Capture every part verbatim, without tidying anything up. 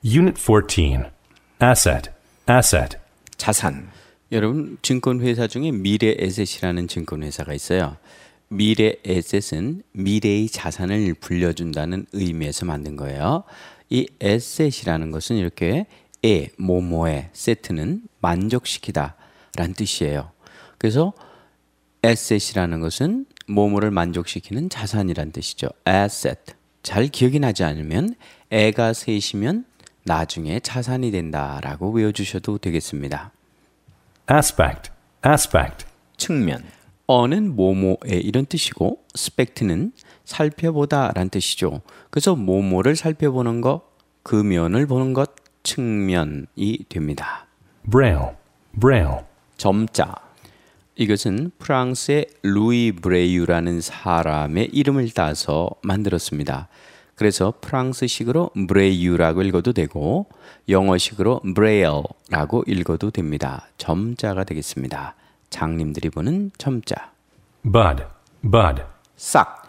Unit fourteen. Asset, asset. 자산. 여러분, 증권회사 중에 미래에셋이라는 증권회사가 있어요. 미래에셋은 미래의 자산을 불려준다는 의미에서 만든 거예요. 이 에셋이라는 것은 이렇게 에, 뭐뭐에, 세트는 만족시키다 라는 뜻이에요. 그래서 에셋이라는 것은 뭐뭐를 만족시키는 자산이란 뜻이죠. asset. 잘 기억이 나지 않으면 에가 셋이면 나중에 자산이 된다라고 외워주셔도 되겠습니다. Aspect, aspect. 측면. 어는 뭐뭐에 이런 뜻이고 스펙트는 살펴보다 라는 뜻이죠. 그래서 뭐뭐를 살펴보는 것, 그 면을 보는 것, 측면이 됩니다. Braille, braille. 점자. 이것은 프랑스의 루이 브레유라는 사람의 이름을 따서 만들었습니다. 그래서 프랑스식으로 브레유라고 읽어도 되고 영어식으로 브레일라고 읽어도 됩니다. 점자가 되겠습니다. 장님들이 보는 점자. Bud, bud. 싹.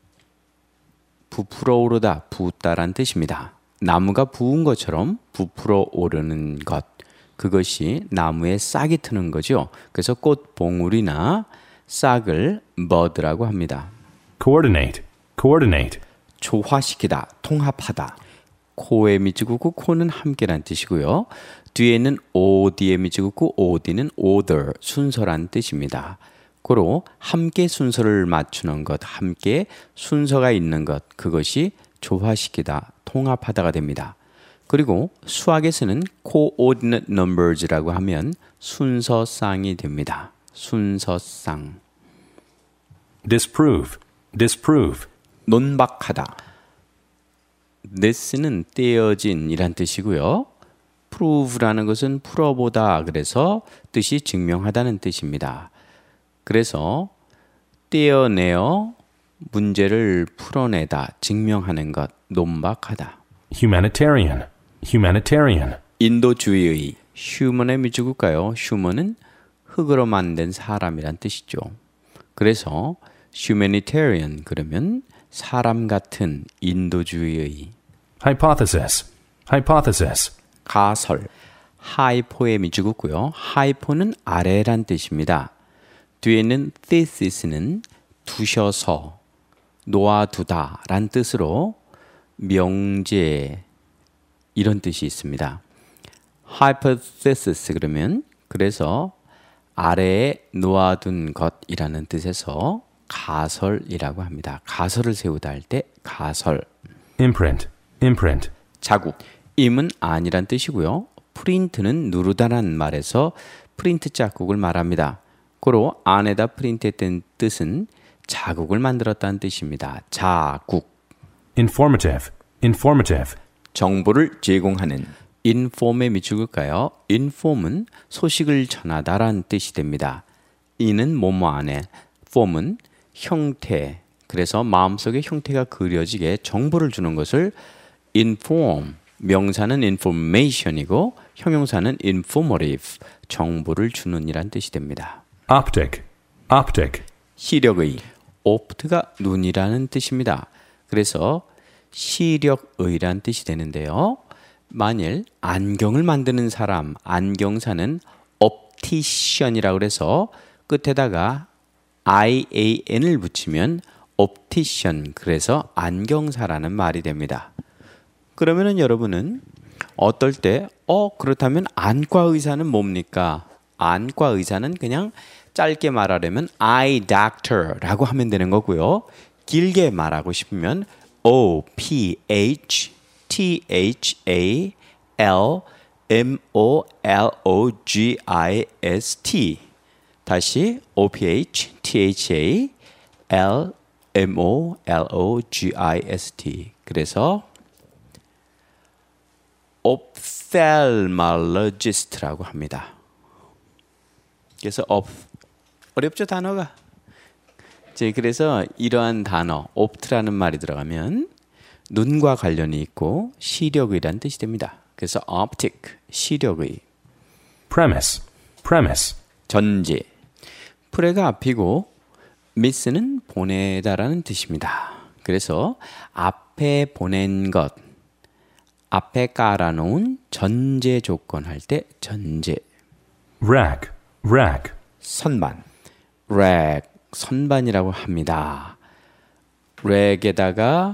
부풀어 오르다, 부다란 뜻입니다. 나무가 부은 것처럼 부풀어 오르는 것. 그것이 나무에 싹이 트는 거죠. 그래서 꽃 봉우리나 싹을 bud라고 합니다. Coordinate, coordinate. 조화시키다, 통합하다. 코에 밑줄 긋고 코는 함께란 뜻이고요. 뒤에는 od에 밑줄 긋고 od는 order, 순서란 뜻입니다. 고로 함께 순서를 맞추는 것, 함께 순서가 있는 것, 그것이 조화시키다, 통합하다가 됩니다. 그리고 수학에서는 coordinate numbers라고 하면 순서쌍이 됩니다. 순서쌍. Disprove, disprove. 논박하다. this는 떼어진 이란 뜻이고요. prove라는 것은 풀어보다, 그래서 뜻이 증명하다는 뜻입니다. 그래서 떼어내어 문제를 풀어내다, 증명하는 것, 논박하다. Humanitarian, humanitarian. 인도주의의. 휴먼의 미주국가요. 휴먼은 흙으로 만든 사람이란 뜻이죠. 그래서 humanitarian 그러면 사람 같은 인도주의의. Hypothesis, hypothesis. 가설. 하이포의 미주국고요. 하이포는 아래란 뜻입니다. 뒤에는 thesis는 두셔서, 놓아두다 란 뜻으로 명제 이런 뜻이 있습니다. hypothesis 그러면 그래서 아래에 놓아둔 것이라는 뜻에서 가설이라고 합니다. 가설을 세우다 할 때 가설. Imprint, imprint. 자국. 임은 아니란 뜻이고요. 프린트는 누르다란 말에서 프린트 자국을 말합니다. 고로 안에다 프린트했던 뜻은 자국을 만들었다는 뜻입니다. 자국. Informative, informative. 정보를 제공하는. inform에 미축을까요? inform은 소식을 전하다라는 뜻이 됩니다. in은 뭐뭐 안에, form은 형태, 그래서 마음속에 형태가 그려지게 정보를 주는 것을 inform, 명사는 information이고 형용사는 informative, 정보를 주는 이란 뜻이 됩니다. Optic, optic. 시력의. opt가 눈이라는 뜻입니다. 그래서 시력의란 뜻이 되는데요. 만일 안경을 만드는 사람, 안경사는 optician이라고 해서 끝에다가 ian을 붙이면 optician, 그래서 안경사라는 말이 됩니다. 그러면은 여러분은 어떨 때 어 그렇다면 안과 의사는 뭡니까? 안과 의사는 그냥 짧게 말하려면 eye doctor라고 하면 되는 거고요. 길게 말하고 싶으면 O P H T H A L M O L O G I S T. 다시 O P H T H A L M O L O G I S T. 그래서 ophthalmologist라고 합니다. 그래서 op, 어렵죠 단어가. 이제 그래서 이러한 단어 opt라는 말이 들어가면 눈과 관련이 있고 시력의란 뜻이 됩니다. 그래서 optic, 시력의. Premise, premise. 전제. 프레가 앞이고 miss는 보내다라는 뜻입니다. 그래서 앞에 보낸 것, 앞에 깔아놓은 전제 조건 할 때 전제. rack, rack, 선반. rack, 선반이라고 합니다. 랙에다가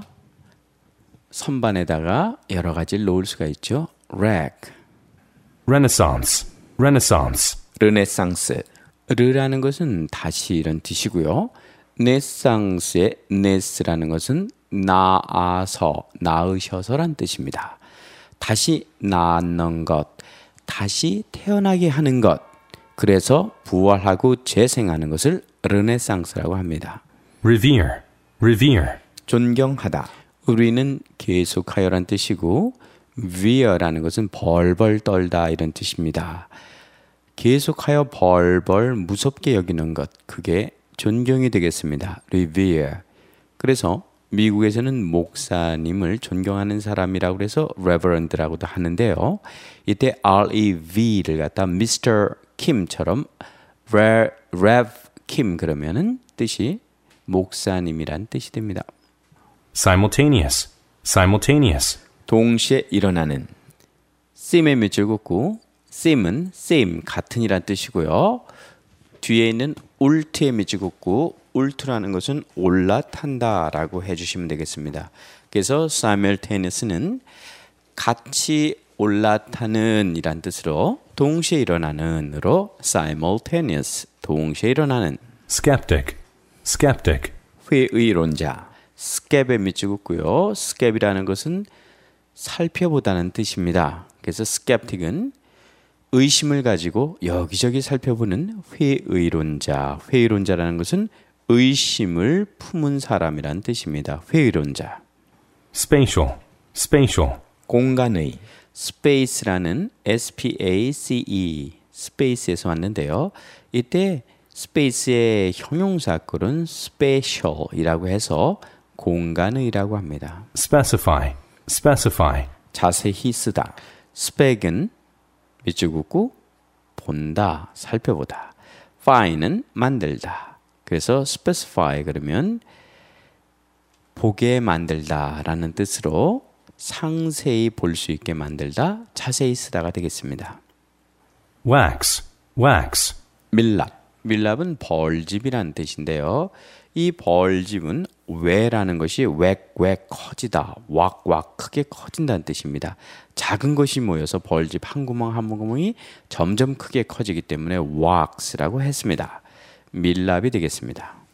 선반에다가 여러 가지를 놓을 수가 있죠. rack. renaissance, renaissance, 르네상스. 르라는 것은 다시 이런 뜻이고요. 네상스의 네스라는 것은 나아서, 낳으셔서란 뜻입니다. 다시 낳는 것, 다시 태어나게 하는 것. 그래서 부활하고 재생하는 것을 르네상스라고 합니다. revere, revere, 존경하다. 우리는 계속하여란 뜻이고 vere라는 것은 벌벌 떨다 이런 뜻입니다. 계속하여 벌벌 무섭게 여기는 것, 그게 존경이 되겠습니다. revere. 그래서 미국에서는 목사님을 존경하는 사람이라고 해서 reverend라고도 하는데요. 이때 R-E-V를 갖다 미스터 킴처럼 Rev Kim 그러면은 뜻이 목사님이란 뜻이 됩니다. simultaneous, simultaneous, 동시에 일어나는. seem의 밑줄 긋고 seem은 same 같은이란 뜻이고요. 뒤에 있는 울트의 밑줄 긋고 울트라는 것은 올라탄다라고 해주시면 되겠습니다. 그래서 simultaneous는 같이 올라타는 이란 뜻으로 동시에 일어나는으로 simultaneous 동시에 일어나는. skeptic, skeptic, 회의론자. skep의 밑줄 긋고요. skep이라는 것은 살펴보다는 뜻입니다. 그래서 skeptic은 의심을 가지고 여기저기 살펴보는 회의론자. 회의론자라는 것은 의심을 품은 사람이란 뜻입니다. 회의론자. spatial, spatial, 공간의. space라는 S-P-A-C-E space에서 왔는데요. 이때 space의 형용사꼴은 spatial이라고 해서 공간의라고 합니다. specify, specify, 자세히 쓰다. spec은 밑줄 긋고 본다, 살펴보다. fine은 만들다. 그래서 specify 그러면 보게 만들다라는 뜻으로 상세히 볼 수 있게 만들다, 자세히 쓰다가 되겠습니다. wax, wax, 밀랍. 밀랍은 벌집이라는 뜻인데요. 이 벌집은 왜라는 것이 웩웩 커지다, 왁왁 크게 커진다는 뜻입니다. 작은 것이 모여서 벌집 한 구멍 한 구멍이 점점 크게 커지기 때문에 wax라고 했습니다. 밀랍이 되겠습니다.